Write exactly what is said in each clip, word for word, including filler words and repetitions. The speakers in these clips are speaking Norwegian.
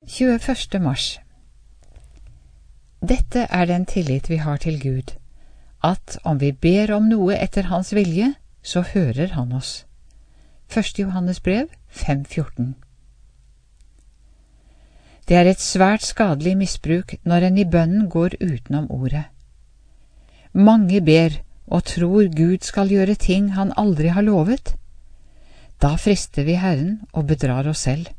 tjueførste mars. Dette er den tillit vi har til Gud, at om vi ber om noe etter hans vilje, så hører han oss. Første Johannes brev, fem fjorten. Det er et svært skadelig misbruk når en i bønnen går utenom ordet. Mange ber og tror Gud skal gjøre ting han aldri har lovet. Da frister vi Herren og bedrar oss selv.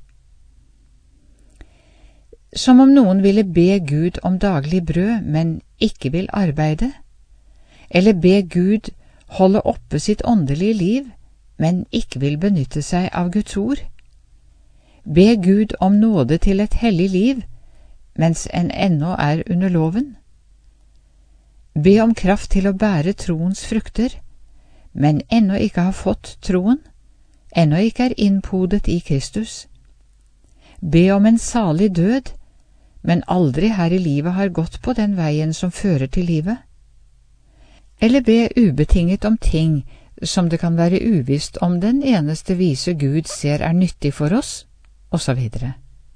Som om noen ville be Gud om daglig brød, men ikke vil arbeide, eller be Gud holde oppe sitt åndelige liv, men ikke vil benytte seg av Guds ord. Be Gud om nåde til et hellig liv, mens en ennå er under loven. Be om kraft til å bære troens frukter, men ennå ikke har fått troen, ennå ikke er innpodet i Kristus. Be om en salig død, men aldri her i livet har gått på den veien som fører til livet. Eller be ubetinget om ting som det kan være uvisst om den eneste vise Gud ser er nyttig for oss, og så videre.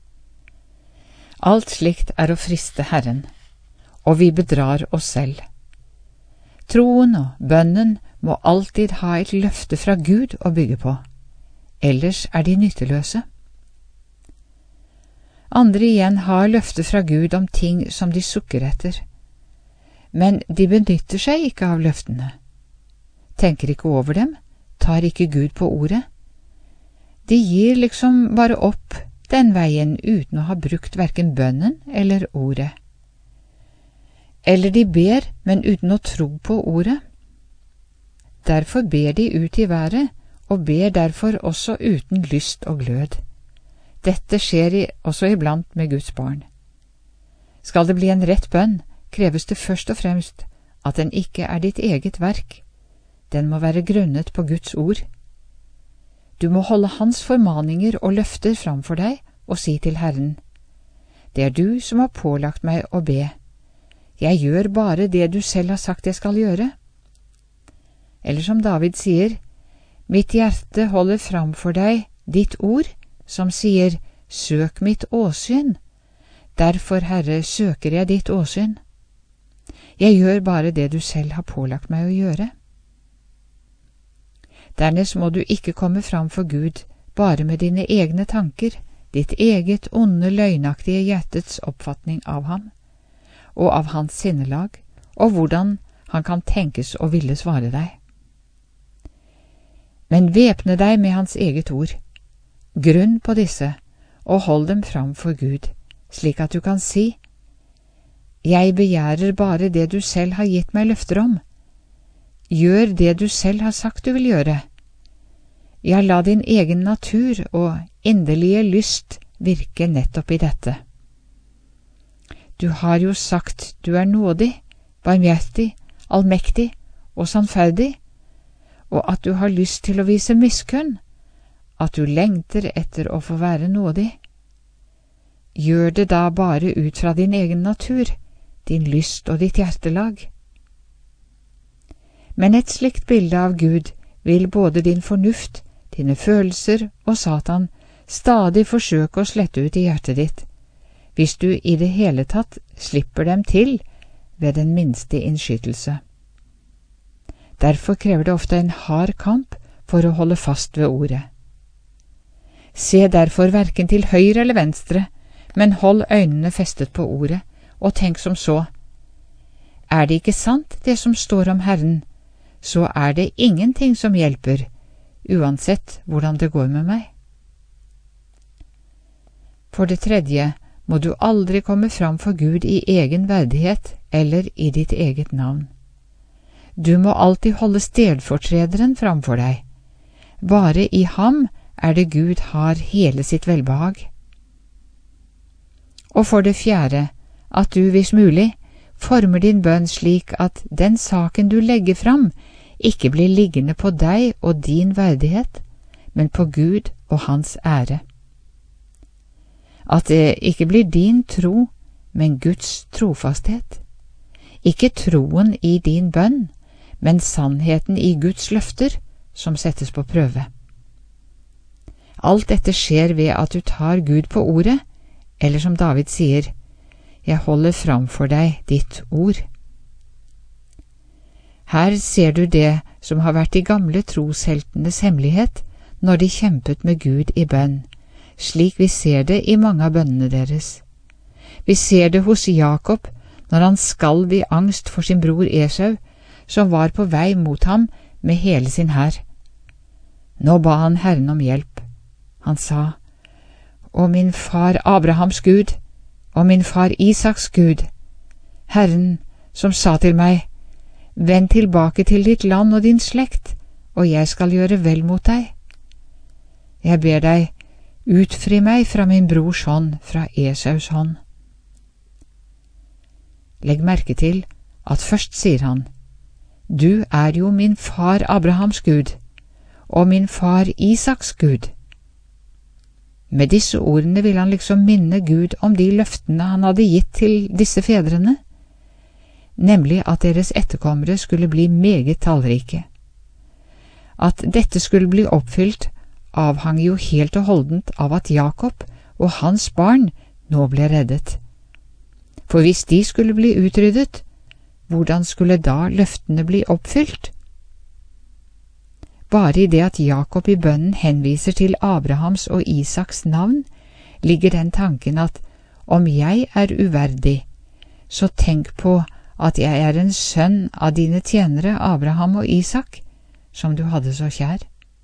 Alt slikt er å friste Herren, og vi bedrar oss selv. Troen og bønnen må alltid ha et løfte fra Gud å bygge på, ellers er de nytteløse. Andre igjen har løfte fra Gud om ting som de sukker etter, men de benytter seg ikke av løftene, tenker ikke over dem, tar ikke Gud på ordet. De gir liksom bare opp den veien uten å ha brukt hverken bønnen eller ordet. Eller de ber, men uten å tro på ordet. Derfor ber de ut i været, og ber derfor også uten lyst og glød. Dette skjer også iblant med Guds barn. Skal det bli en rett bønn, kreves det først og fremst at den ikke er ditt eget verk. Den må være grunnet på Guds ord. Du må holde hans formaninger og løfter framfor deg og si til Herren: Det er du som har pålagt meg å be. Jeg gjør bare det du selv har sagt jeg skal gjøre. Eller som David sier: Mitt hjerte holder framfor deg ditt ord, som sier, søk mitt åsyn. Derfor, Herre, søker jeg ditt åsyn. Jeg gjør bare det du selv har pålagt meg å gjøre. Dernest må du ikke komme fram for Gud bare med dine egne tanker, ditt eget onde, løgnaktige hjertets oppfatning av ham, og av hans sinnelag, og hvordan han kan tenkes å ville svare deg. Men væpne deg med hans eget ord. Grunn på disse, og hold dem fram for Gud, slik at du kan si: Jeg begjærer bare det du selv har gitt meg løfter om. Gjør det du selv har sagt du vil gjøre. Ja, la din egen natur og inderlige lyst virke nettopp i dette. Du har jo sagt du er nådig, barmhjertig, allmektig og sannferdig, og at du har lyst til å vise miskunn, at du lengter etter å få være nådig. Gjør det da bare ut fra din egen natur, din lyst og ditt hjertelag. Men et slikt bilde av Gud vil både din fornuft, dine følelser og Satan stadig forsøke å slette ut i hjertet ditt, hvis du i det hele tatt slipper dem til ved den minste innskytelse. Derfor krever det ofte en hard kamp for å holde fast ved ordet. Se derfor hverken til høyre eller venstre, men hold øynene festet på ordet, og tenk som så: Er det ikke sant det som står om Herren, så er det ingenting som hjelper, uansett hvordan det går med meg. For det tredje må du aldri komme fram for Gud i egen verdighet eller i ditt eget navn. Du må alltid holde stedfortrederen framfor deg. Bare i ham er det Gud har hele sitt velbehag. Og for det fjerde, at du, hvis mulig, former din bønn slik at den saken du legger fram, ikke blir liggende på deg og din verdighet, men på Gud og hans ære. At det ikke blir din tro, men Guds trofasthet. Ikke troen i din bønn, men sannheten i Guds løfter som settes på prøve. Alt dette skjer ved at du tar Gud på ordet, Eller som David sier, jeg holder fram for deg ditt ord. Her ser du det som har vært de gamle trosheltenes hemmelighet når de kjempet med Gud i bønn, slik vi ser det i mange av bønnene deres. Vi ser det hos Jakob når han skalv i angst for sin bror Esau, som var på vei mot ham med hele sin hær. Nå ba han Herren om hjelp. Han sa, «Å min far Abrahams Gud, og min far Isaks Gud, Herren som sa til meg, vend tilbake til ditt land og din slekt, og jeg skal gjøre vel mot deg. Jeg ber deg, utfri meg fra min brors hånd, fra Esaus hånd.» Legg merke til at først sier han, «Du er jo min far Abrahams Gud, og min far Isaks Gud.» Med disse ordene vil han liksom minne Gud om de løftene han hadde gitt til disse fedrene, nemlig at deres etterkommere skulle bli meget tallrike. At dette skulle bli oppfylt, avhang jo helt og holdent av at Jakob og hans barn nå ble reddet. For hvis de skulle bli utryddet, hvordan skulle da løftene bli oppfylt? Bare i det at Jakob i bønnen henviser til Abrahams og Isaks navn, ligger den tanken at om jeg er uverdig, så tenk på at jeg er en sønn av dine tjenere Abraham og Isak, som du hadde så kjær.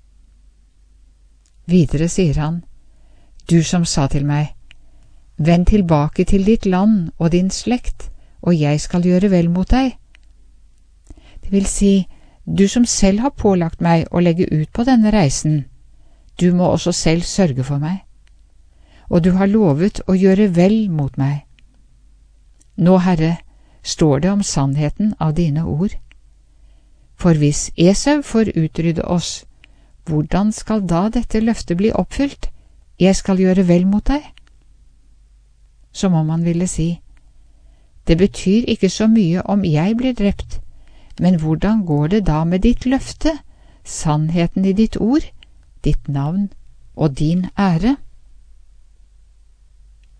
Videre sier han, du som sa til meg, vend tilbake til ditt land og din slekt, og jeg skal gjøre vel mot deg. Det vil si, du som selv har pålagt meg å legge ut på denne reisen, du må også selv sørge for meg, og du har lovet å gjøre vel mot meg. Nå, Herre, står det om sannheten av dine ord. For hvis Esau får utrydde oss, hvordan skal da dette løftet bli oppfylt? Jeg skal gjøre vel mot deg. Som om han ville si, det betyr ikke så mye om jeg blir drept, men hvordan går det da med ditt løfte, sannheten i ditt ord, ditt navn og din ære?